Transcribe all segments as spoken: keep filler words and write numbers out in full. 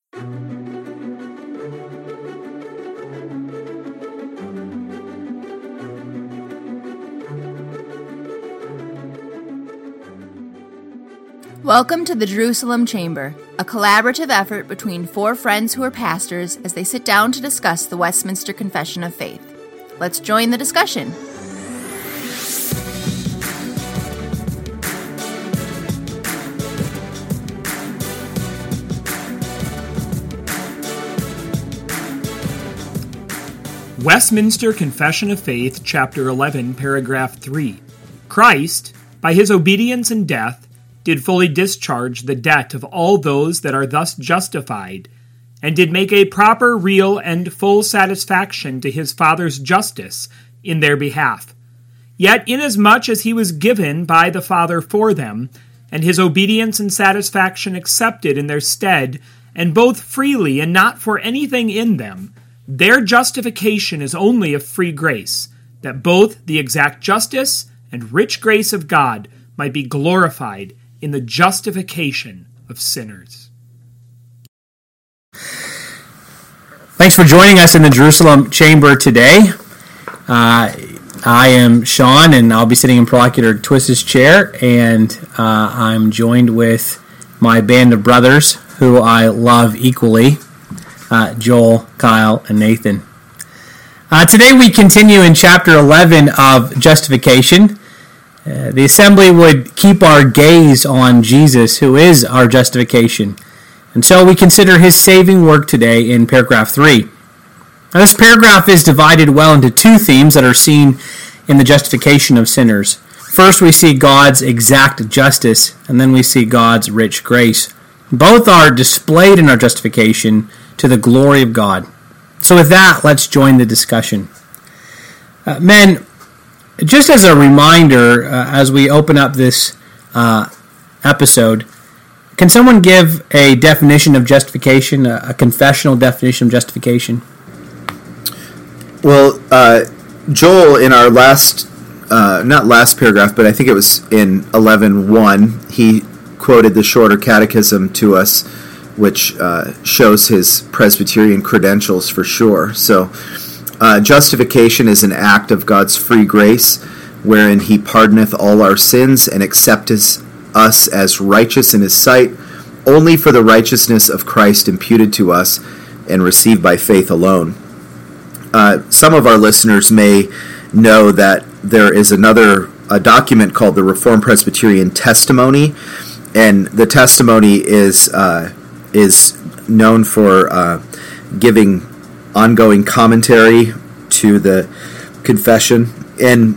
Welcome to the Jerusalem Chamber, a collaborative effort between four friends who are pastors as they sit down to discuss the Westminster Confession of Faith. Let's join the discussion. Westminster Confession of Faith, Chapter eleven, Paragraph three. Christ, by his obedience and death, did fully discharge the debt of all those that are thus justified, and did make a proper, real, and full satisfaction to his Father's justice in their behalf. Yet inasmuch as he was given by the Father for them, and his obedience and satisfaction accepted in their stead, and both freely and not for anything in them, their justification is only of free grace, that both the exact justice and rich grace of God might be glorified in the justification of sinners. Thanks for joining us in the Jerusalem Chamber today. Uh, I am Sean, and I'll be sitting in Procurator Twist's chair, and uh, I'm joined with my band of brothers, who I love equally, uh, Joel, Kyle, and Nathan. Uh, today we continue in Chapter eleven of Justification. Uh, the assembly would keep our gaze on Jesus, who is our justification. And so we consider his saving work today in paragraph three. Now, this paragraph is divided well into two themes that are seen in the justification of sinners. First, we see God's exact justice, and then we see God's rich grace. Both are displayed in our justification to the glory of God. So with that, let's join the discussion. Uh, men, just as a reminder, uh, as we open up this uh, episode, can someone give a definition of justification, a, a confessional definition of justification? Well, uh, Joel, in our last, uh, not last paragraph, but I think it was in eleven one, he quoted the Shorter Catechism to us, which uh, shows his Presbyterian credentials for sure. So, Uh, justification is an act of God's free grace, wherein he pardoneth all our sins and accepteth us as righteous in his sight, only for the righteousness of Christ imputed to us and received by faith alone. Uh, some of our listeners may know that there is another a document called the Reformed Presbyterian Testimony, and the testimony is uh, is known for uh, giving ongoing commentary to the confession. And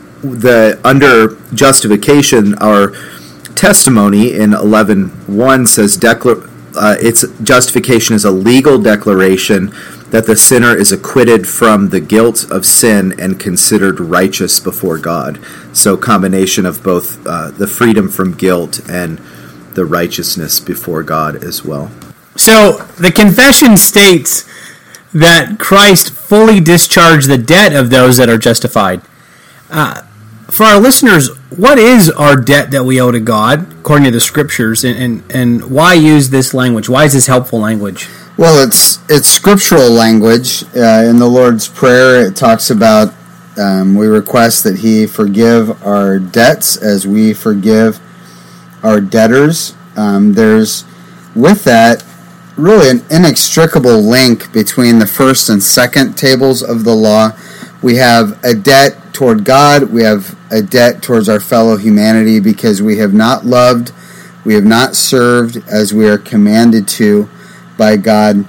the under justification, our testimony in eleven one says declar- uh, its justification is a legal declaration that the sinner is acquitted from the guilt of sin and considered righteous before God. So combination of both uh, the freedom from guilt and the righteousness before God as well. So the confession states that Christ fully discharged the debt of those that are justified. Uh, for our listeners, what is our debt that we owe to God, according to the Scriptures, and, and, and why use this language? Why is this helpful language? Well, it's it's scriptural language. Uh, in the Lord's Prayer, it talks about, um, we request that he forgive our debts as we forgive our debtors. Um, there's, with that, really an inextricable link between the first and second tables of the law. We have a debt toward God, we have a debt towards our fellow humanity because we have not loved, we have not served as we are commanded to by God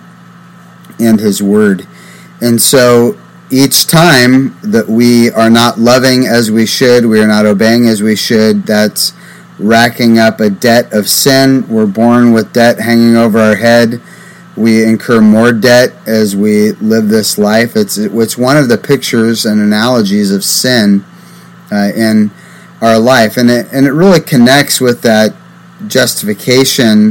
and his word. And so each time that we are not loving as we should, we are not obeying as we should, that's racking up a debt of sin. We're born with debt hanging over our head. We incur more debt as we live this life. It's it's one of the pictures and analogies of sin uh, in our life, and it and it really connects with that justification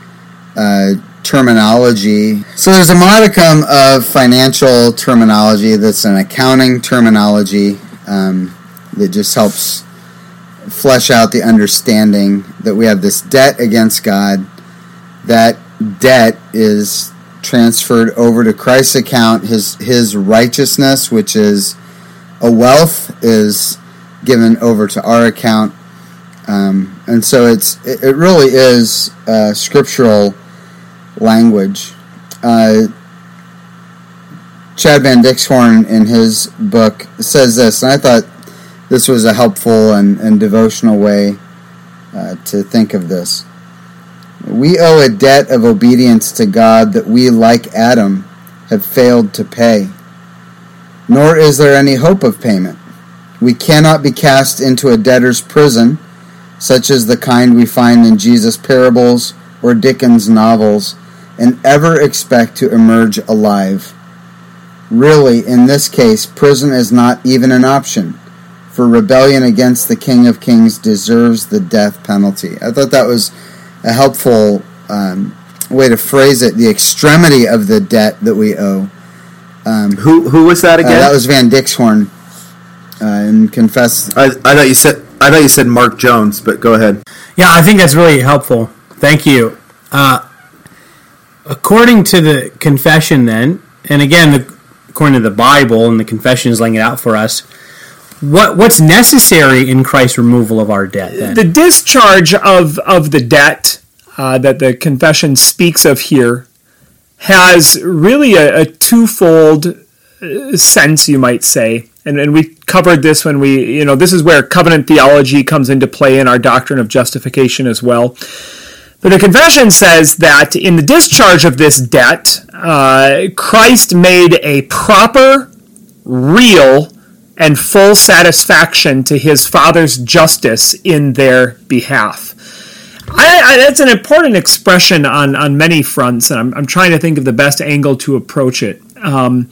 uh, terminology. So there's a modicum of financial terminology that's an accounting terminology um, that just helps flesh out the understanding that we have this debt against God. That debt is transferred over to Christ's account. His his righteousness, which is a wealth, is given over to our account. Um, and so it's it, it really is uh, scriptural language. Uh, Chad Van Dixhoorn, in his book, says this, and I thought this was a helpful and, and devotional way uh, to think of this. We owe a debt of obedience to God that we, like Adam, have failed to pay. Nor is there any hope of payment. We cannot be cast into a debtor's prison, such as the kind we find in Jesus' parables or Dickens' novels, and ever expect to emerge alive. Really, in this case, prison is not even an option, for rebellion against the King of Kings deserves the death penalty. I thought that was a helpful um, way to phrase it, the extremity of the debt that we owe. Um, who who was that again? Uh, that was Van Dixhoorn. Uh, and confess. I, I thought you said I thought you said Mark Jones, but go ahead. Yeah, I think that's really helpful. Thank you. Uh, according to the confession, then, and again, the, according to the Bible, and the confession is laying it out for us, what what's necessary in Christ's removal of our debt, then? The discharge of, of the debt uh, that the confession speaks of here has really a, a twofold sense, you might say. And, and we covered this when we, you know, this is where covenant theology comes into play in our doctrine of justification as well. But the confession says that in the discharge of this debt, uh, Christ made a proper, real, and full satisfaction to his Father's justice in their behalf. I, I, that's an important expression on, on many fronts, and I'm, I'm trying to think of the best angle to approach it. Um,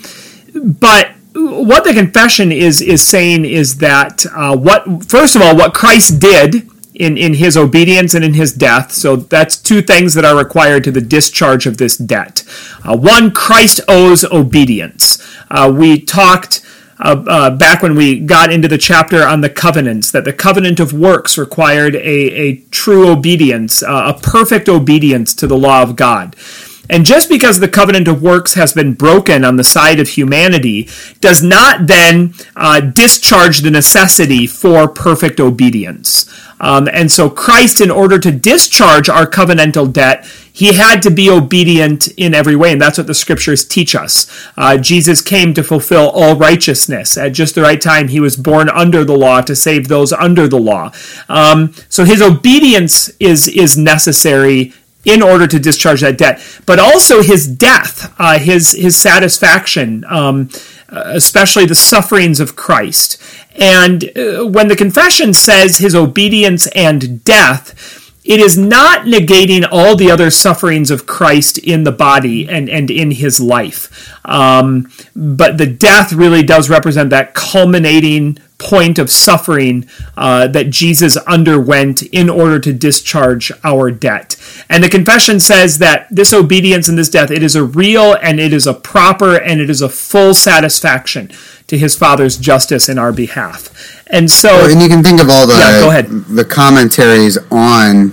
but what the confession is is saying is that uh, what first of all, what Christ did in, in his obedience and in his death, so that's two things that are required to the discharge of this debt. Uh, one, Christ owes obedience. Uh, we talked Uh, uh, back when we got into the chapter on the covenants, that the covenant of works required a, a true obedience, uh, a perfect obedience to the law of God. And just because the covenant of works has been broken on the side of humanity does not then uh, discharge the necessity for perfect obedience. Um, and so Christ, in order to discharge our covenantal debt, he had to be obedient in every way, and that's what the scriptures teach us. Uh, Jesus came to fulfill all righteousness. At just the right time, he was born under the law to save those under the law. Um, so his obedience is, is necessary in order to discharge that debt. But also his death, uh, his, his satisfaction, um, especially the sufferings of Christ. And uh, when the confession says his obedience and death, it is not negating all the other sufferings of Christ in the body and, and in his life. Um, but the death really does represent that culminating point of suffering uh, that Jesus underwent in order to discharge our debt. And the confession says that this obedience and this death, it is a real and it is a proper and it is a full satisfaction to his Father's justice in our behalf. And so, well, and you can think of all the yeah, go ahead. the commentaries on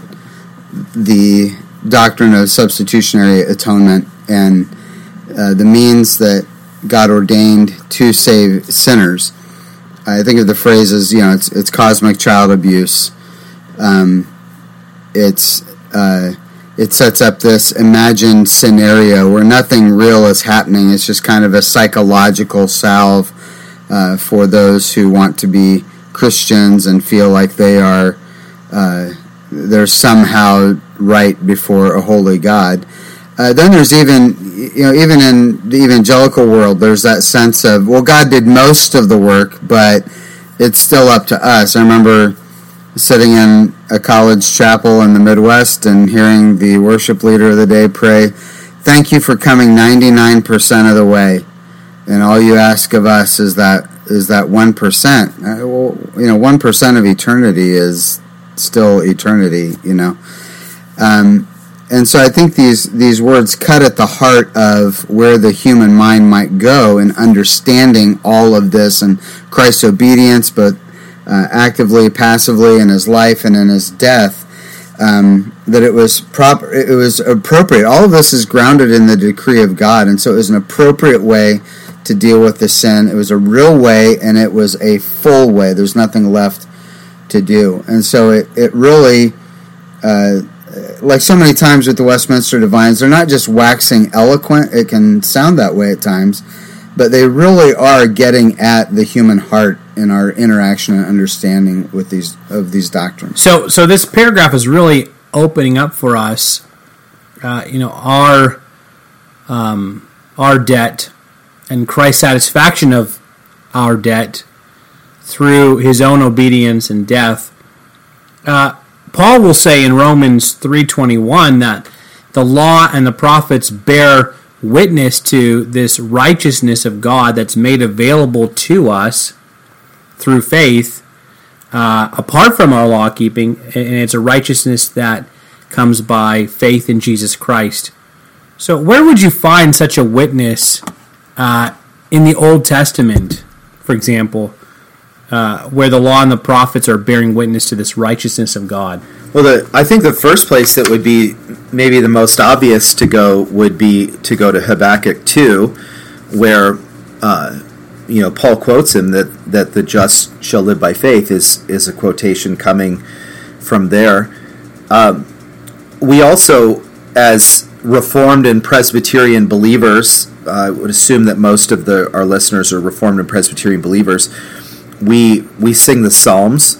the doctrine of substitutionary atonement and uh, the means that God ordained to save sinners. I think of the phrases, you know, it's it's cosmic child abuse. Um, it's uh, it sets up this imagined scenario where nothing real is happening. It's just kind of a psychological salve uh, for those who want to be Christians and feel like they are uh, they're somehow right before a holy God. Uh, then there's even, you know, even in the evangelical world, there's that sense of, well, God did most of the work, but it's still up to us. I remember sitting in a college chapel in the Midwest and hearing the worship leader of the day pray, "Thank you for coming ninety-nine percent of the way, and all you ask of us is that is that one percent." Uh, well, you know, one percent of eternity is still eternity, you know. Um, and so I think these, these words cut at the heart of where the human mind might go in understanding all of this and Christ's obedience, both uh, actively, passively in his life and in his death. Um, that it was proper, it was appropriate. All of this is grounded in the decree of God, and so it was an appropriate way to deal with the sin. It was a real way, and it was a full way. There's nothing left to do. And so it, it really, uh, like so many times with the Westminster Divines, they're not just waxing eloquent. It can sound that way at times, but they really are getting at the human heart in our interaction and understanding with these of these doctrines. So, so this paragraph is really opening up for us, uh, you know, our um, our debt and Christ's satisfaction of our debt through his own obedience and death. Uh, Paul will say in Romans three twenty-one that the law and the prophets bear witness to this righteousness of God that's made available to us through faith, uh, apart from our law keeping, and it's a righteousness that comes by faith in Jesus Christ. So where would you find such a witness uh, in the Old Testament, for example, uh, where the law and the prophets are bearing witness to this righteousness of God? Well, the, I think the first place that would be maybe the most obvious to go would be to go to Habakkuk two, where uh, you know Paul quotes him that, that the just shall live by faith is is a quotation coming from there. Um, we also, as Reformed and Presbyterian believers, uh, I would assume that most of the our listeners are Reformed and Presbyterian believers. We we sing the Psalms,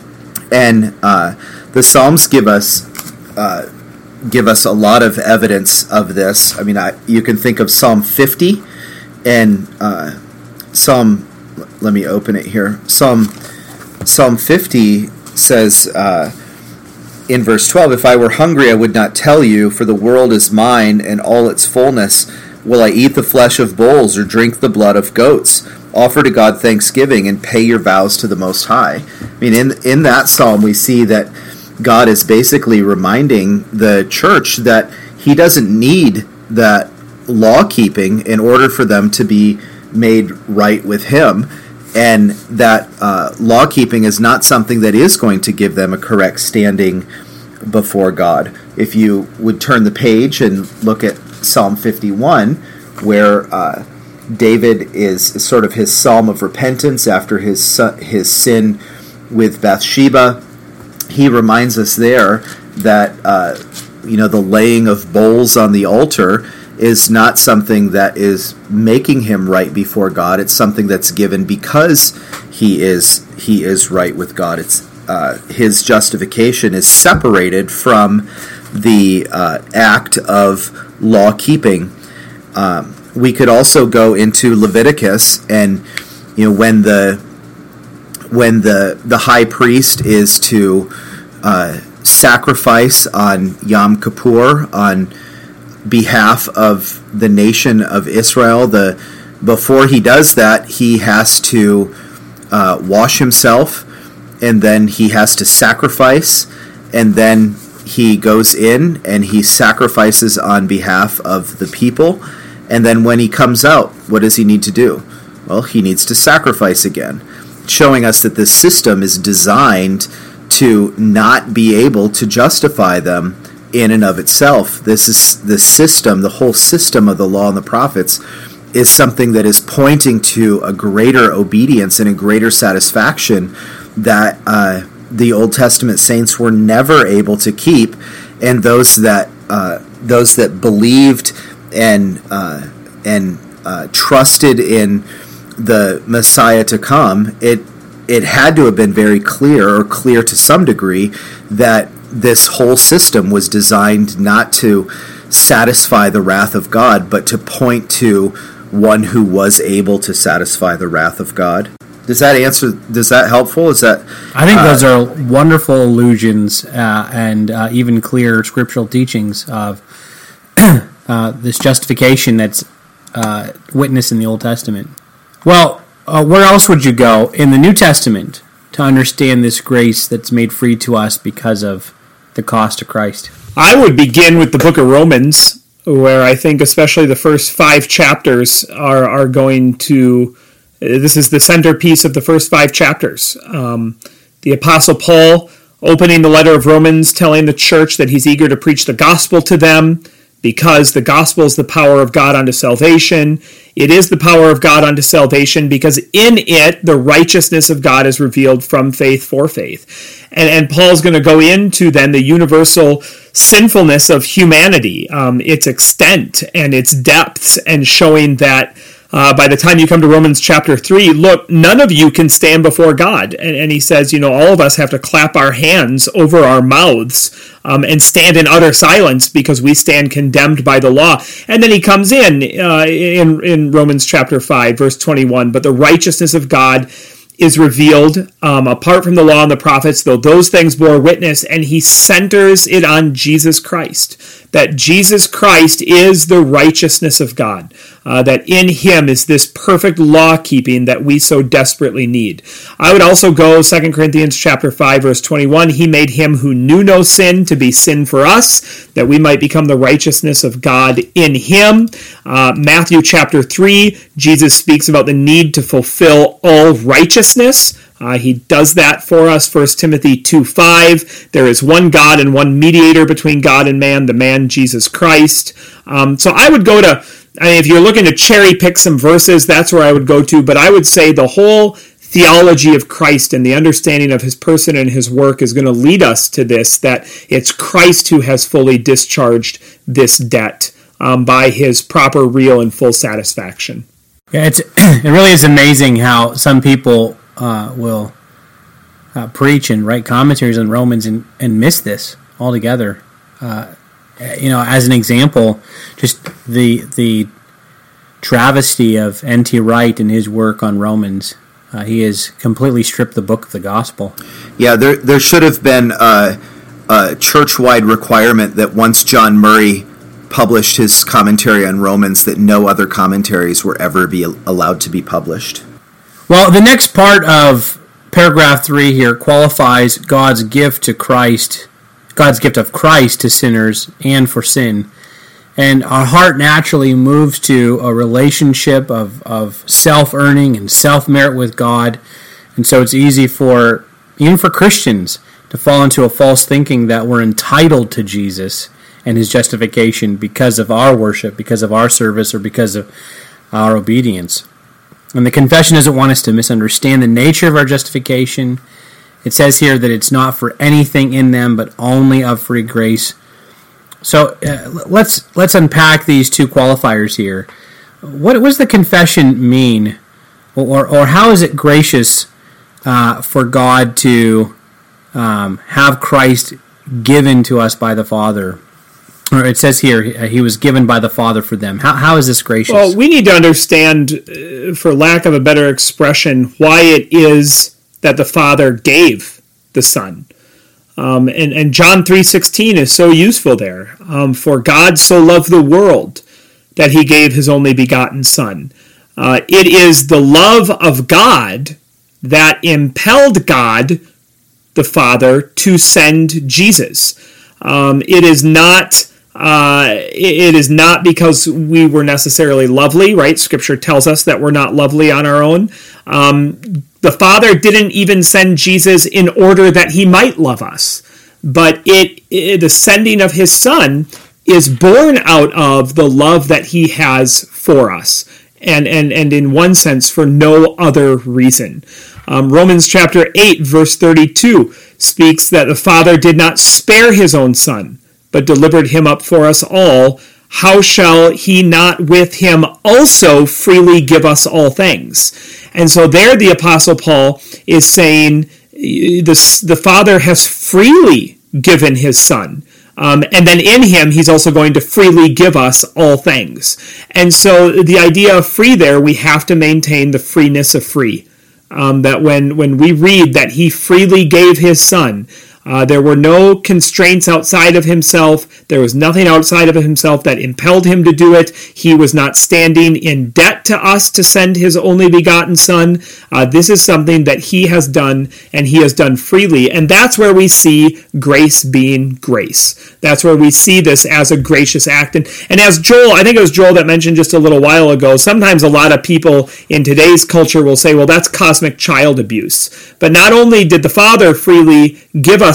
and uh, the Psalms give us uh, give us a lot of evidence of this. I mean, I, you can think of Psalm fifty and uh, Psalm. Let me open it here. Psalm Psalm fifty says uh, in verse twelve, "If I were hungry, I would not tell you, for the world is mine and all its fullness. Will I eat the flesh of bulls or drink the blood of goats? Offer to God thanksgiving and pay your vows to the Most High." I mean, in in that psalm, we see that God is basically reminding the church that he doesn't need that law-keeping in order for them to be made right with him, and that uh, law-keeping is not something that is going to give them a correct standing before God. If you would turn the page and look at Psalm fifty-one, where uh, David is sort of his psalm of repentance after his son, his sin with Bathsheba, he reminds us there that uh, you know the laying of bowls on the altar is not something that is making him right before God. It's something that's given because he is he is right with God. It's uh, his justification is separated from the uh, act of law keeping. Um, we could also go into Leviticus, and you know when the when the the high priest is to uh, sacrifice on Yom Kippur on behalf of the nation of Israel, the before he does that, he has to uh, wash himself, and then he has to sacrifice, and then he goes in and he sacrifices on behalf of the people. And then when he comes out, what does he need to do? Well, he needs to sacrifice again, showing us that this system is designed to not be able to justify them in and of itself. This is the system, the whole system of the law and the prophets is something that is pointing to a greater obedience and a greater satisfaction that uh, the Old Testament saints were never able to keep, and those that uh, those that believed and uh, and uh, trusted in the Messiah to come, it it had to have been very clear, or clear to some degree, that this whole system was designed not to satisfy the wrath of God, but to point to one who was able to satisfy the wrath of God. Does that answer? Does that helpful? Is that? I think uh, those are wonderful allusions uh, and uh, even clear scriptural teachings of uh, this justification that's uh, witnessed in the Old Testament. Well, uh, where else would you go in the New Testament to understand this grace that's made free to us because of the cost of Christ? I would begin with the book of Romans, where I think especially the first five chapters are, are going to, this is the centerpiece of the first five chapters. Um, the Apostle Paul opening the letter of Romans, telling the church that he's eager to preach the gospel to them, because the gospel is the power of God unto salvation. It is the power of God unto salvation because in it the righteousness of God is revealed from faith for faith. And, and Paul's going to go into then the universal sinfulness of humanity, um, its extent and its depths, and showing that Uh, by the time you come to Romans chapter three, look, none of you can stand before God. And, and he says, you know, all of us have to clap our hands over our mouths um, and stand in utter silence because we stand condemned by the law. And then he comes in, uh, in, in Romans chapter five, verse twenty-one, but the righteousness of God is revealed um, apart from the law and the prophets, though those things bore witness, and he centers it on Jesus Christ, that Jesus Christ is the righteousness of God, uh, that in him is this perfect law-keeping that we so desperately need. I would also go Second Corinthians chapter five, verse twenty-one, he made him who knew no sin to be sin for us, that we might become the righteousness of God in him. Uh, Matthew chapter three, Jesus speaks about the need to fulfill all righteousness. Uh, he does that for us. First Timothy two five, there is one God and one mediator between God and man, the man Jesus Christ. Um, so I would go to, I mean, if you're looking to cherry pick some verses, that's where I would go to, but I would say the whole theology of Christ and the understanding of his person and his work is going to lead us to this, that it's Christ who has fully discharged this debt um, by his proper, real, and full satisfaction. Yeah, it's it really is amazing how some people uh, will uh, preach and write commentaries on Romans and, and miss this altogether. Uh, you know, as an example, just the the travesty of N T Wright and his work on Romans. Uh, he has completely stripped the book of the gospel. Yeah, there there should have been a, a church-wide requirement that once John Murray published his commentary on Romans, that no other commentaries were ever be allowed to be published. Well, the next part of paragraph three here qualifies God's gift to Christ, God's gift of Christ to sinners and for sin. And our heart naturally moves to a relationship of, of self-earning and self-merit with God. And so it's easy for, even for Christians, to fall into a false thinking that we're entitled to Jesus and his justification because of our worship, because of our service, or because of our obedience. And the confession doesn't want us to misunderstand the nature of our justification. It says here that it's not for anything in them, but only of free grace. So uh, let's let's unpack these two qualifiers here. What, what does the confession mean, or or how is it gracious uh, for God to um, have Christ given to us by the Father? Or it says here, he was given by the Father for them. How how is this gracious? Well, we need to understand, uh, for lack of a better expression, why it is that the Father gave the Son. Um, and, and John three sixteen is so useful there. Um, for God so loved the world that he gave his only begotten Son. Uh, it is the love of God that impelled God, the Father, to send Jesus. Um, it is not... Uh, it is not because we were necessarily lovely, right? Scripture tells us that we're not lovely on our own. Um, the Father didn't even send Jesus in order that he might love us. But it, it the sending of his Son is born out of the love that he has for us. And, and, and in one sense, for no other reason. Um, Romans chapter eight, verse thirty-two speaks that the Father did not spare his own Son, but delivered him up for us all. How shall he not with him also freely give us all things? And so there the Apostle Paul is saying the, the Father has freely given his Son. Um, and then in him, he's also going to freely give us all things. And so the idea of free there, we have to maintain the freeness of free. Um, that when, when we read that he freely gave his Son, Uh, there were no constraints outside of himself. There was nothing outside of himself that impelled him to do it. He was not standing in debt to us to send his only begotten Son. Uh, this is something that he has done, and he has done freely. And that's where we see grace being grace. That's where we see this as a gracious act. And, and as Joel, I think it was Joel that mentioned just a little while ago, sometimes a lot of people in today's culture will say, well, that's cosmic child abuse. But not only did the Father freely give us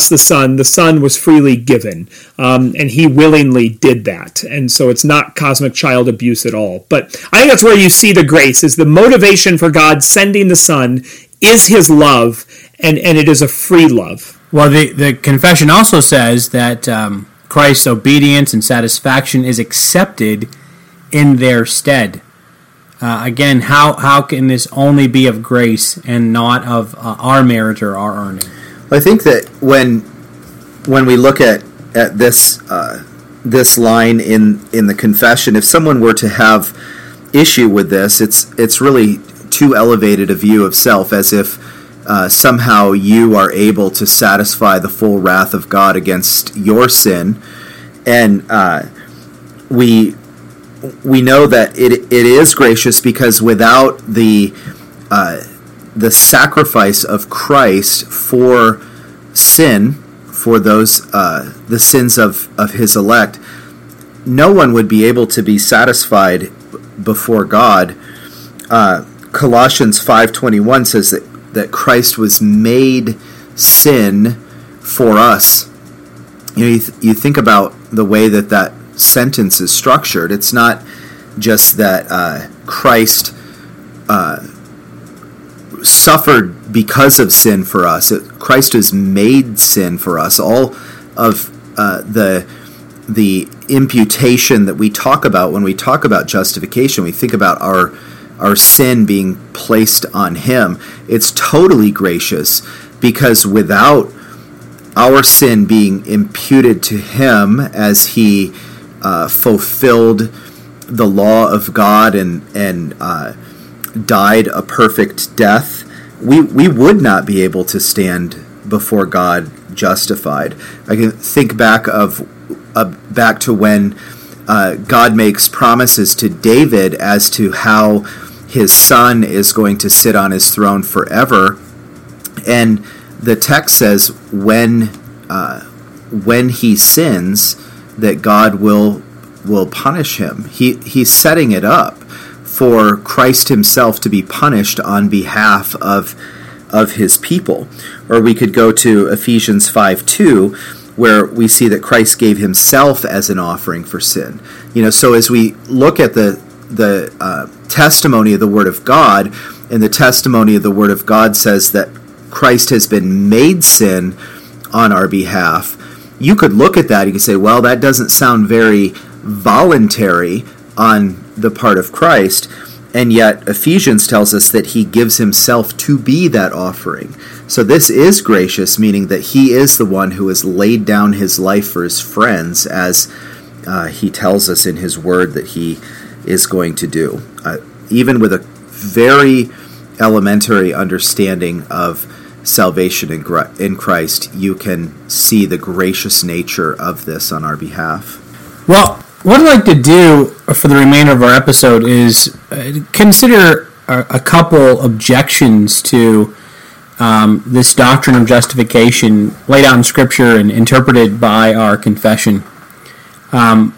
lost the Son, the Son was freely given, um, and he willingly did that. And so it's not cosmic child abuse at all. But I think that's where you see the grace, is the motivation for God sending the Son is his love, and, and it is a free love. Well, the, the confession also says that um, Christ's obedience and satisfaction is accepted in their stead. Uh, again, how, how can this only be of grace and not of uh, our merit or our earning? I think that when when we look at at this uh, this line in, in the confession, if someone were to have issue with this, it's it's really too elevated a view of self, as if uh, somehow you are able to satisfy the full wrath of God against your sin, and uh, we. We know that it it is gracious because without the uh, the sacrifice of Christ for sin, for those uh, the sins of, of his elect, no one would be able to be satisfied before God. Uh, Colossians five twenty-one says that, that Christ was made sin for us. You know, you, th- you think about the way that that sentence is structured. It's not just that uh, Christ uh, suffered because of sin for us. It, Christ has made sin for us. All of uh, the the imputation that we talk about when we talk about justification, we think about our our sin being placed on him. It's totally gracious, because without our sin being imputed to him as he Uh, fulfilled the law of God and and uh, died a perfect death, we we would not be able to stand before God justified. I can think back of uh, back to when uh, God makes promises to David as to how his son is going to sit on his throne forever, and the text says when uh, when he sins, that God will will punish him. He he's setting it up for Christ himself to be punished on behalf of of his people. Or we could go to Ephesians five two, where we see that Christ gave himself as an offering for sin. You know, so as we look at the the uh, testimony of the Word of God, and the testimony of the Word of God says that Christ has been made sin on our behalf, you could look at that and you could say, well, that doesn't sound very voluntary on the part of Christ, and yet Ephesians tells us that he gives himself to be that offering. So this is gracious, meaning that he is the one who has laid down his life for his friends, as uh, he tells us in his word that he is going to do. Uh, even with a very elementary understanding of salvation in, in Christ, you can see the gracious nature of this on our behalf. Well, what I'd like to do for the remainder of our episode is uh, consider a, a couple objections to um, this doctrine of justification laid out in Scripture and interpreted by our confession. Um,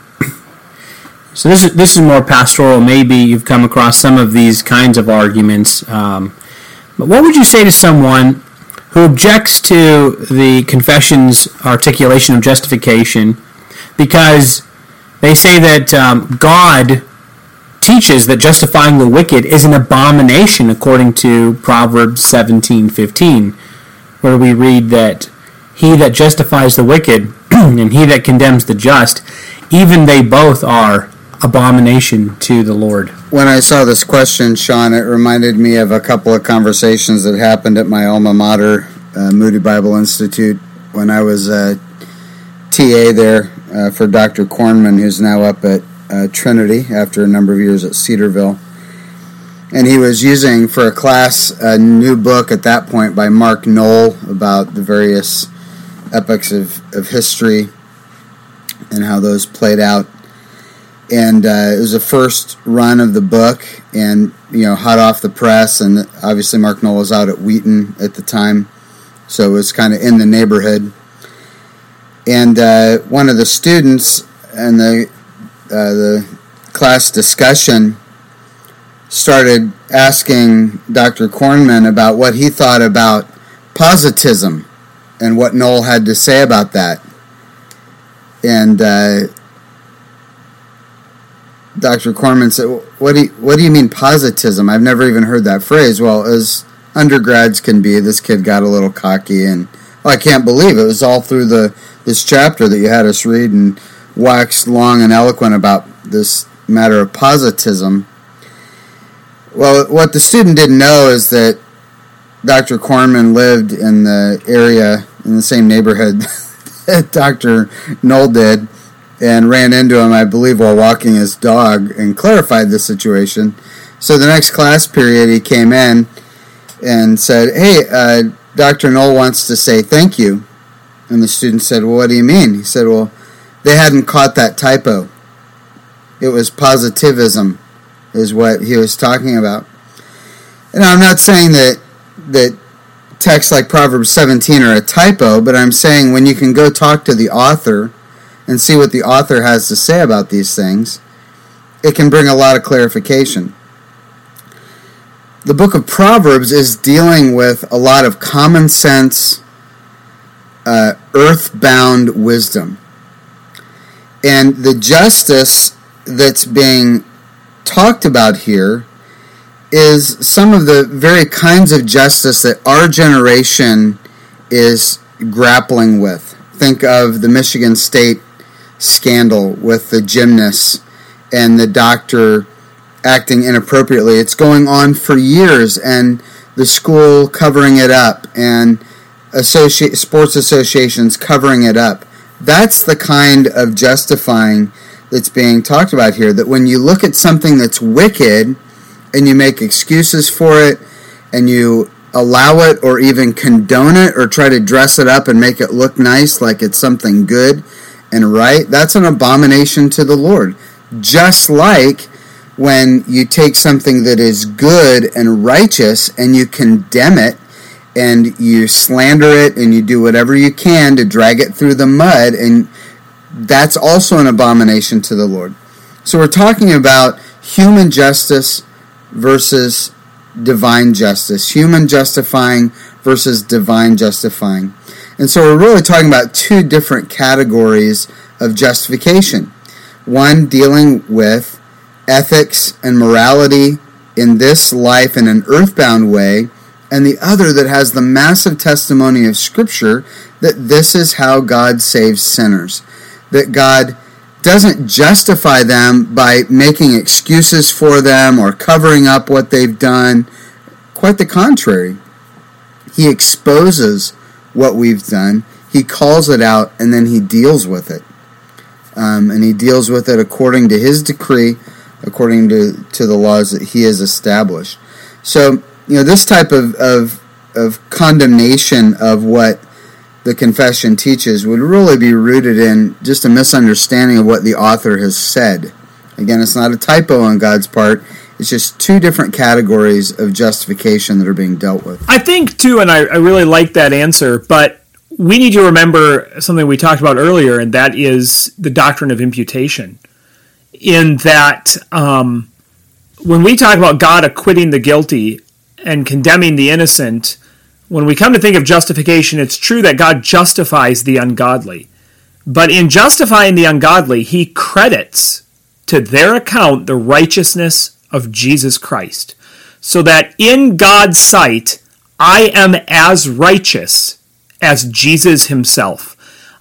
so this is, this is more pastoral. Maybe you've come across some of these kinds of arguments. Um, but what would you say to someone who objects to the confession's articulation of justification because they say that um, God teaches that justifying the wicked is an abomination, according to Proverbs seventeen fifteen, where we read that he that justifies the wicked and he that condemns the just, even they both are abomination to the Lord. When I saw this question, Sean, it reminded me of a couple of conversations that happened at my alma mater, uh, Moody Bible Institute, when I was a T A there uh, for Doctor Kornman, who's now up at uh, Trinity after a number of years at Cedarville. And he was using for a class a new book at that point by Mark Knoll about the various epochs of, of history and how those played out. And uh, it was the first run of the book, and, you know, hot off the press, and obviously Mark Knoll was out at Wheaton at the time, so it was kind of in the neighborhood. And uh, one of the students in the, uh, the class discussion started asking Doctor Kornman about what he thought about positivism and what Noel had to say about that. And uh, Doctor Corman said, what do, you, what do you mean positism? I've never even heard that phrase. Well, as undergrads can be, this kid got a little cocky and, oh, I can't believe it was all through the this chapter that you had us read and waxed long and eloquent about this matter of positism. Well, what the student didn't know is that Doctor Corman lived in the area, in the same neighborhood that Doctor Noel did, and ran into him, I believe, while walking his dog, and clarified the situation. So the next class period, he came in and said, hey, uh, Doctor Noel wants to say thank you. And the student said, well, what do you mean? He said, well, they hadn't caught that typo. It was positivism, is what he was talking about. And I'm not saying that that texts like Proverbs seventeen are a typo, but I'm saying when you can go talk to the author and see what the author has to say about these things, it can bring a lot of clarification. The book of Proverbs is dealing with a lot of common sense, uh, earthbound wisdom. And the justice that's being talked about here is some of the very kinds of justice that our generation is grappling with. Think of the Michigan State scandal with the gymnasts and the doctor acting inappropriately. It's going on for years, and the school covering it up, and associ- sports associations covering it up. That's the kind of justifying that's being talked about here, that when you look at something that's wicked and you make excuses for it and you allow it or even condone it or try to dress it up and make it look nice like it's something good and right, that's an abomination to the Lord. Just like when you take something that is good and righteous and you condemn it and you slander it and you do whatever you can to drag it through the mud, and that's also an abomination to the Lord. So we're talking about human justice versus divine justice. Human justifying versus divine justifying. And so we're really talking about two different categories of justification. One dealing with ethics and morality in this life in an earthbound way, and the other that has the massive testimony of Scripture that this is how God saves sinners. That God doesn't justify them by making excuses for them or covering up what they've done. Quite the contrary. He exposes what we've done, He calls it out, and then He deals with it. Um, and He deals with it according to His decree, according to, to the laws that He has established. So, you know, this type of, of, of condemnation of what the confession teaches would really be rooted in just a misunderstanding of what the author has said. Again, it's not a typo on God's part. It's just two different categories of justification that are being dealt with. I think, too, and I, I really like that answer, but we need to remember something we talked about earlier, and that is the doctrine of imputation. In that, um, when we talk about God acquitting the guilty and condemning the innocent, when we come to think of justification, it's true that God justifies the ungodly. But in justifying the ungodly, He credits to their account the righteousness of Jesus Christ. So that in God's sight, I am as righteous as Jesus Himself.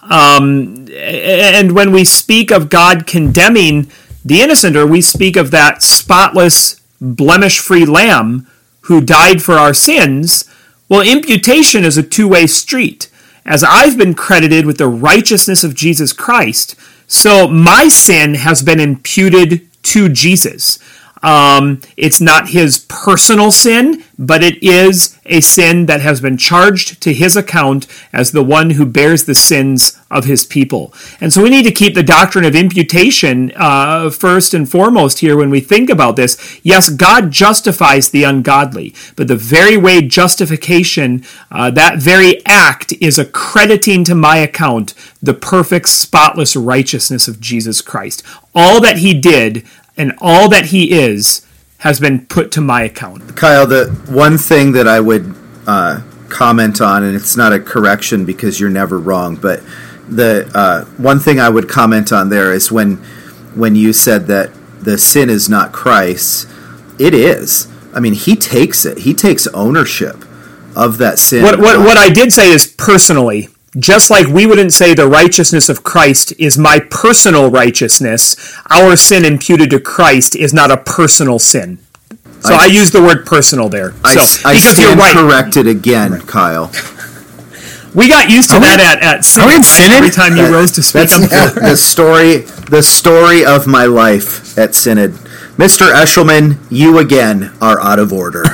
Um, and when we speak of God condemning the innocent, or we speak of that spotless, blemish-free Lamb who died for our sins, well, imputation is a two-way street. As I've been credited with the righteousness of Jesus Christ, so my sin has been imputed to Jesus. Um, it's not His personal sin, but it is a sin that has been charged to His account as the one who bears the sins of His people. And so we need to keep the doctrine of imputation uh, first and foremost here when we think about this. Yes, God justifies the ungodly, but the very way justification, uh, that very act is accrediting to my account the perfect, spotless righteousness of Jesus Christ. All that He did and all that He is has been put to my account. Kyle, the one thing that I would uh, comment on, and it's not a correction because you're never wrong, but the uh, one thing I would comment on there is when when you said that the sin is not Christ's, it is. I mean, he takes it. He takes ownership of that sin. What what what I did say is personally. Just like we wouldn't say the righteousness of Christ is my personal righteousness, our sin imputed to Christ is not a personal sin. So I, I use the word personal there. I, so, I because stand you're right. corrected again, Kyle. We got used to are that we, at, at Synod? Are we in Synod? Every time you that, rose to speak. That's the, the story the story of my life at Synod. Mister Eshelman, you again are out of order.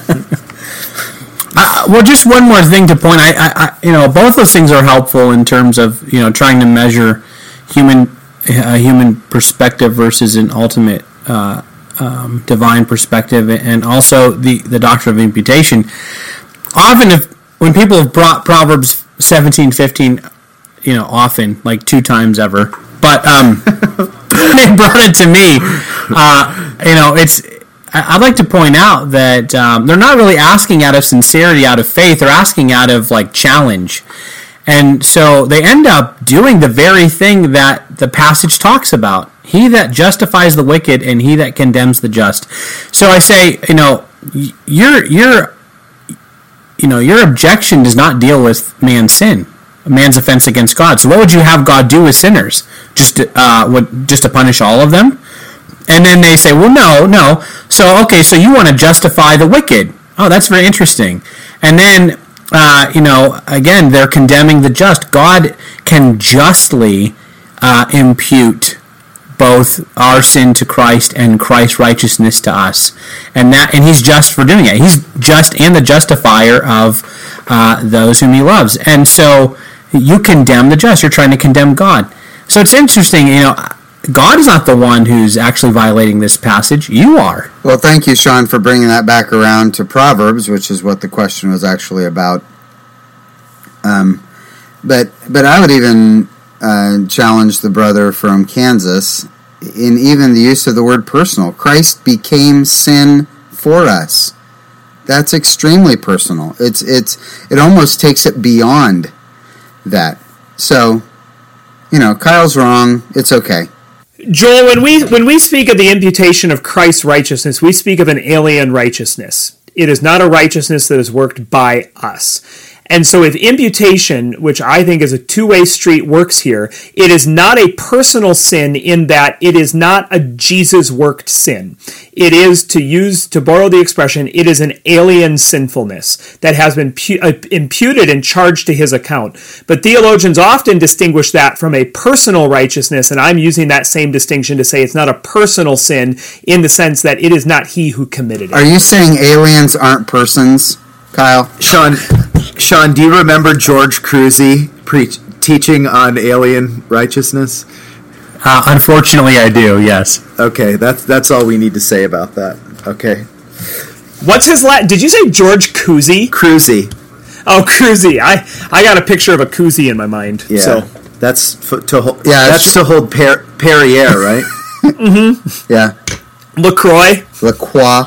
Uh, well, just one more thing to point. I, I, I, you know, both those things are helpful in terms of you know trying to measure human, uh, human perspective versus an ultimate uh, um, divine perspective, and also the, the doctrine of imputation. Often, if when people have brought Proverbs seventeen, fifteen, you know, often like two times ever, but um, they brought it to me. Uh, you know, it's. I'd like to point out that um, they're not really asking out of sincerity, out of faith. They're asking out of, like, challenge. And so they end up doing the very thing that the passage talks about. He that justifies the wicked and he that condemns the just. So I say, you know, your your you know, your objection does not deal with man's sin, man's offense against God. So what would you have God do with sinners? Just to, uh, would, just to punish all of them? And then they say, well, no, no. So, okay, so you want to justify the wicked. Oh, that's very interesting. And then, uh, you know, again, they're condemning the just. God can justly uh, impute both our sin to Christ and Christ's righteousness to us. And that, and he's just for doing it. He's just and the justifier of uh, those whom he loves. And so you condemn the just. You're trying to condemn God. So it's interesting, you know, God is not the one who's actually violating this passage. You are. Well, thank you, Sean, for bringing that back around to Proverbs, which is what the question was actually about. Um, but but I would even uh, challenge the brother from Kansas in even the use of the word personal. Christ became sin for us. That's extremely personal. It's it's it almost takes it beyond that. So, you know, Kyle's wrong. It's okay. Joel, when we when we speak of the imputation of Christ's righteousness, we speak of an alien righteousness. It is not a righteousness that is worked by us. And so if imputation, which I think is a two-way street, works here, it is not a personal sin in that it is not a Jesus-worked sin. It is, to use, to borrow the expression, it is an alien sinfulness that has been pu- uh, imputed and charged to his account. But theologians often distinguish that from a personal righteousness, and I'm using that same distinction to say it's not a personal sin in the sense that it is not he who committed it. Are you saying aliens aren't persons, Kyle? Sean, Sean, do you remember George Cruzy preach, teaching on alien righteousness? Uh, unfortunately, I do, yes. Okay, that's that's all we need to say about that. Okay. What's his last... Did you say George Cruzy? Cruzy. Oh, Cruzy. I, I got a picture of a koozie in my mind. Yeah, so. that's f- to hold. Yeah, that's to hold per- Perrier, right? Mm-hmm. Yeah. LaCroix. LaCroix.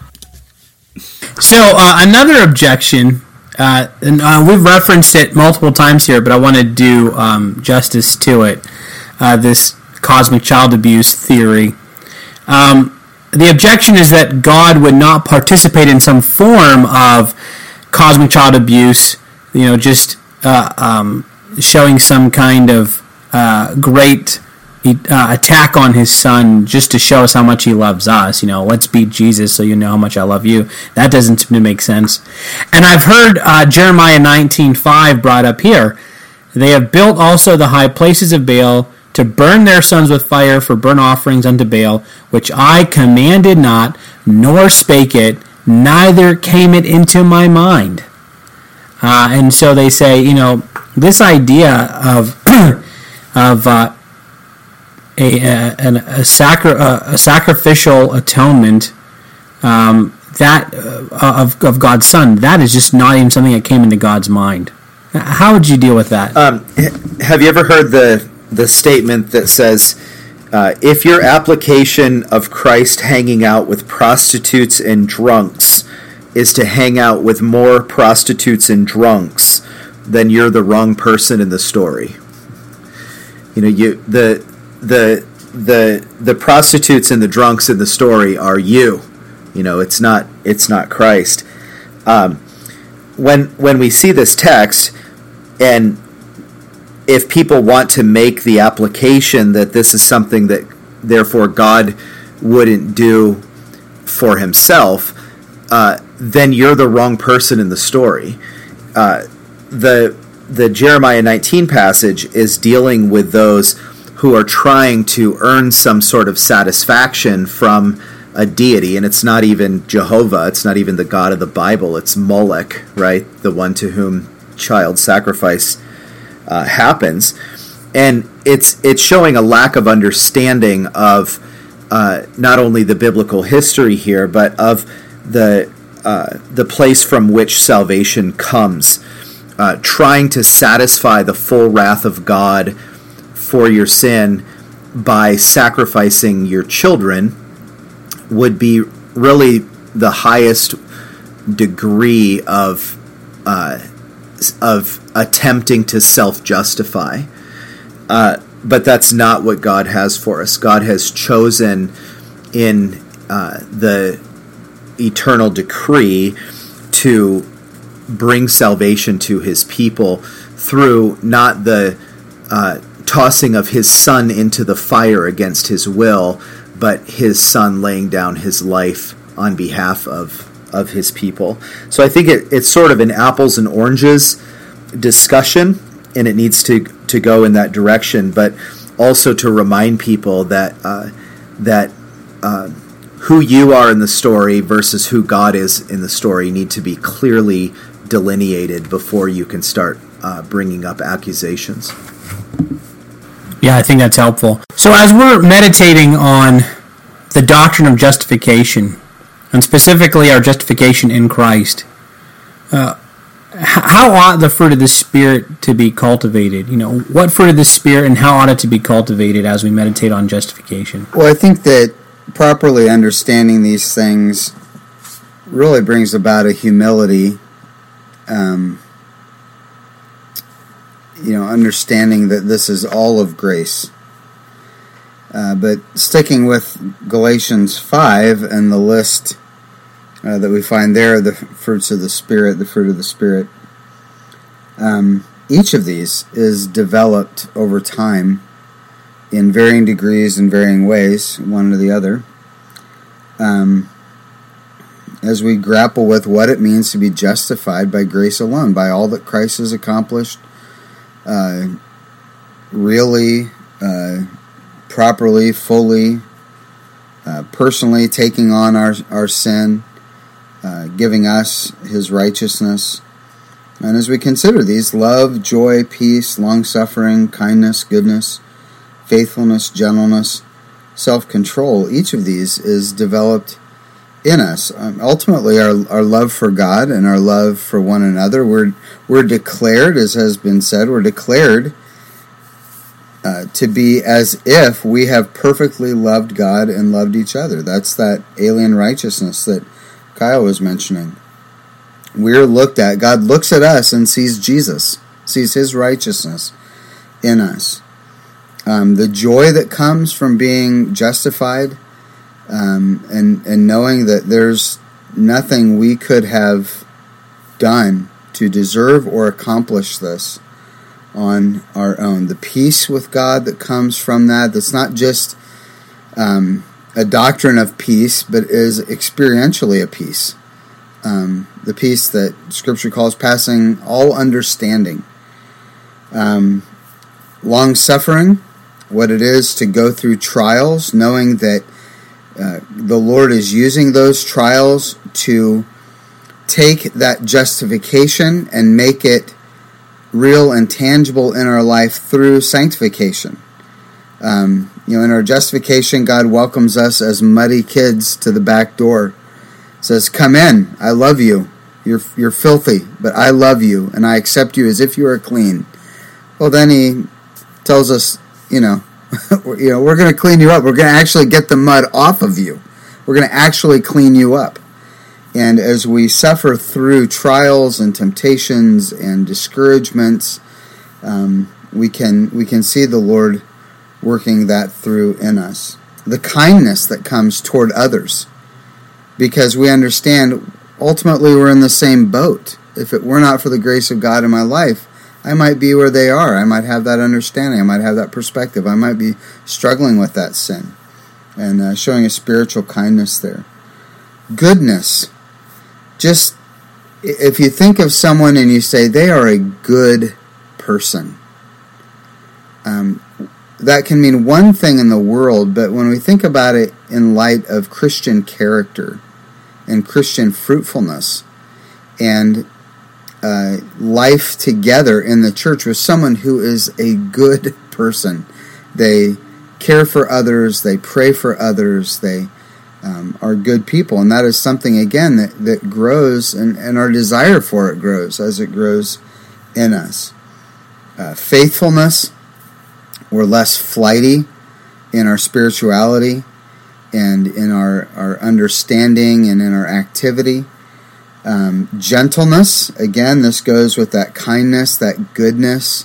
So uh, another objection, uh, and uh, we've referenced it multiple times here, but I want to do um, justice to it. Uh, this cosmic child abuse theory. Um, the objection is that God would not participate in some form of cosmic child abuse, you know, just uh, um, showing some kind of uh, great uh, attack on his son just to show us how much he loves us. You know, let's beat Jesus so you know how much I love you. That doesn't seem to make sense. And I've heard uh, Jeremiah nineteen five brought up here. They have built also the high places of Baal to burn their sons with fire for burnt offerings unto Baal, which I commanded not, nor spake it, neither came it into my mind. Uh, and so they say, you know, this idea of of uh, a, a, a, sacri- a sacrificial atonement um, that uh, of, of God's Son, that is just not even something that came into God's mind. How would you deal with that? Um, have you ever heard the the statement that says, uh, if your application of Christ hanging out with prostitutes and drunks is to hang out with more prostitutes and drunks, then you're the wrong person in the story. You know, you the the the the prostitutes and the drunks in the story are you. You know, it's not it's not Christ. Um, when when we see this text, and if people want to make the application that this is something that therefore God wouldn't do for himself, uh, then you're the wrong person in the story. Uh, the the Jeremiah nineteen passage is dealing with those who are trying to earn some sort of satisfaction from a deity, and it's not even Jehovah, it's not even the God of the Bible, it's Molech, right? The one to whom child sacrifice uh, happens. And it's it's showing a lack of understanding of uh, not only the biblical history here, but of the uh, the place from which salvation comes. Uh, trying to satisfy the full wrath of God for your sin by sacrificing your children would be really the highest degree of uh, of attempting to self-justify. Uh, but that's not what God has for us. God has chosen in uh, the eternal decree to bring salvation to his people through not the uh, tossing of his son into the fire against his will, but his son laying down his life on behalf of, of his people. So I think it, it's sort of an apples and oranges discussion, and it needs to, to go in that direction, but also to remind people that uh, that uh, who you are in the story versus who God is in the story need to be clearly delineated before you can start uh, bringing up accusations. Yeah, I think that's helpful. So as we're meditating on the doctrine of justification, and specifically our justification in Christ, uh, how ought the fruit of the Spirit to be cultivated? You know, what fruit of the Spirit and how ought it to be cultivated as we meditate on justification? Well, I think that properly understanding these things really brings about a humility. Um, you know, understanding that this is all of grace. Uh, but sticking with Galatians five and the list uh, that we find there, the fruits of the Spirit, the fruit of the Spirit, um, each of these is developed over time in varying degrees and varying ways, one or the other. Um as we grapple with what it means to be justified by grace alone, by all that Christ has accomplished, uh, really, uh, properly, fully, uh, personally taking on our, our sin, uh, giving us his righteousness. And as we consider these, love, joy, peace, long-suffering, kindness, goodness, faithfulness, gentleness, self-control, each of these is developed in us. Um, ultimately, our our love for God and our love for one another, we're we're declared, as has been said, we're declared uh, to be as if we have perfectly loved God and loved each other. That's that alien righteousness that Kyle was mentioning. We're looked at, God looks at us and sees Jesus, sees his righteousness in us. Um, the joy that comes from being justified, Um, and, and knowing that there's nothing we could have done to deserve or accomplish this on our own. The peace with God that comes from that, that's not just um, a doctrine of peace, but is experientially a peace. Um, the peace that Scripture calls passing all understanding. Um, long-suffering, what it is to go through trials, knowing that Uh, the Lord is using those trials to take that justification and make it real and tangible in our life through sanctification. Um, you know, in our justification, God welcomes us as muddy kids to the back door. Says, "Come in. I love you. You're you're filthy, but I love you, and I accept you as if you are clean." Well, then He tells us, you know. you know, we're going to clean you up. We're going to actually get the mud off of you. We're going to actually clean you up. And as we suffer through trials and temptations and discouragements, um, we can we can see the Lord working that through in us. The kindness that comes toward others, because we understand ultimately we're in the same boat. If it were not for the grace of God in my life, I might be where they are. I might have that understanding. I might have that perspective. I might be struggling with that sin, and uh, showing a spiritual kindness there. Goodness. Just, if you think of someone and you say they are a good person, um, that can mean one thing in the world, but when we think about it in light of Christian character and Christian fruitfulness and uh, life together in the church with someone who is a good person, they care for others, they pray for others, they um, are good people, and that is something, again, that, that grows, and, and our desire for it grows as it grows in us. Uh, faithfulness. We're less flighty in our spirituality and in our, our understanding and in our activity. Um, gentleness, again, this goes with that kindness, that goodness.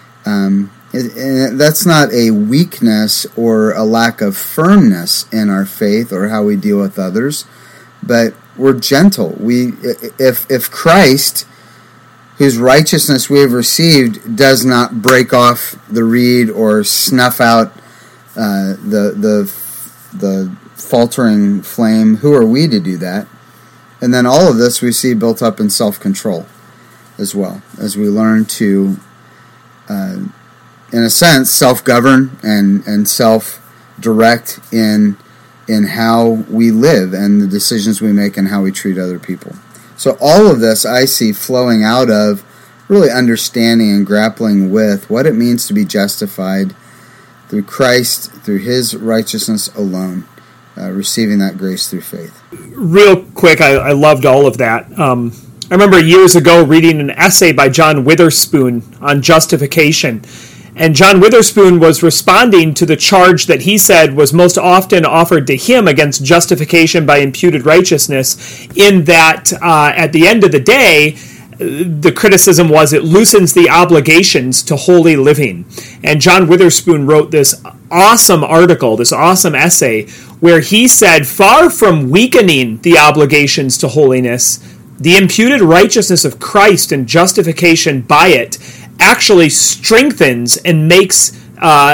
Um, it, and that's not a weakness or a lack of firmness in our faith or how we deal with others, but we're gentle. We, if if Christ, whose righteousness we have received, does not break off the reed or snuff out uh, the the the faltering flame, who are we to do that? And then all of this we see built up in self-control as well, as we learn to, uh, in a sense, self-govern and, and self-direct in in how we live and the decisions we make and how we treat other people. So all of this I see flowing out of really understanding and grappling with what it means to be justified through Christ, through His righteousness alone, uh, receiving that grace through faith. Real quick, I, I loved all of that. Um, I remember years ago reading an essay by John Witherspoon on justification. And John Witherspoon was responding to the charge that he said was most often offered to him against justification by imputed righteousness, in that uh, at the end of the day, the criticism was it loosens the obligations to holy living. And John Witherspoon wrote this awesome article, this awesome essay, where he said, far from weakening the obligations to holiness, the imputed righteousness of Christ and justification by it actually strengthens and makes uh,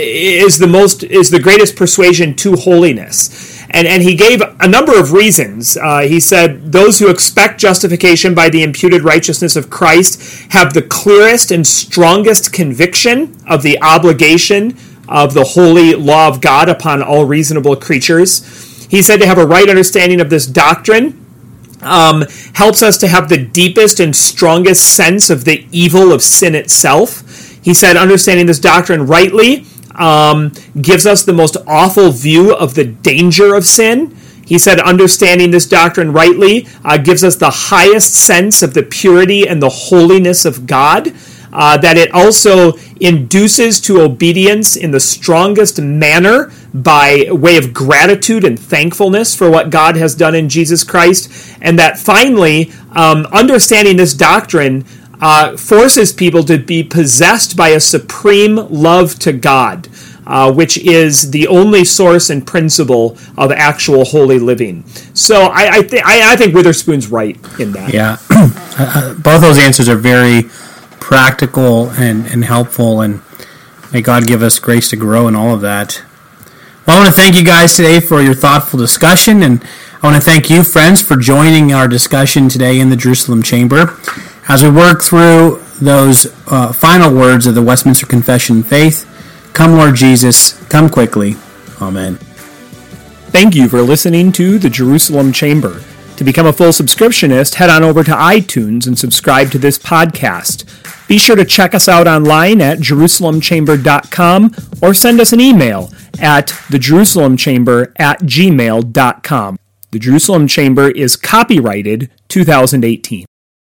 is the most is the greatest persuasion to holiness. And and he gave a number of reasons. Uh, he said those who expect justification by the imputed righteousness of Christ have the clearest and strongest conviction of the obligation of the holy law of God upon all reasonable creatures. He said to have a right understanding of this doctrine Um, helps us to have the deepest and strongest sense of the evil of sin itself. He said understanding this doctrine rightly um, gives us the most awful view of the danger of sin. He said understanding this doctrine rightly uh, gives us the highest sense of the purity and the holiness of God. Uh, that it also induces to obedience in the strongest manner by way of gratitude and thankfulness for what God has done in Jesus Christ, and that finally, um, understanding this doctrine uh, forces people to be possessed by a supreme love to God, uh, which is the only source and principle of actual holy living. So I, I, th- I, I think Witherspoon's right in that. Yeah, uh, both those answers are very practical and, and helpful, and may God give us grace to grow in all of that. Well, I want to thank you guys today for your thoughtful discussion, and I want to thank you, friends, for joining our discussion today in the Jerusalem Chamber. As we work through those uh, final words of the Westminster Confession of Faith, come Lord Jesus, come quickly. Amen. Thank you for listening to the Jerusalem Chamber. To become a full subscriptionist, head on over to iTunes and subscribe to this podcast. Be sure to check us out online at jerusalem chamber dot com or send us an email at the jerusalem chamber at gmail dot com. The Jerusalem Chamber is copyrighted two thousand eighteen.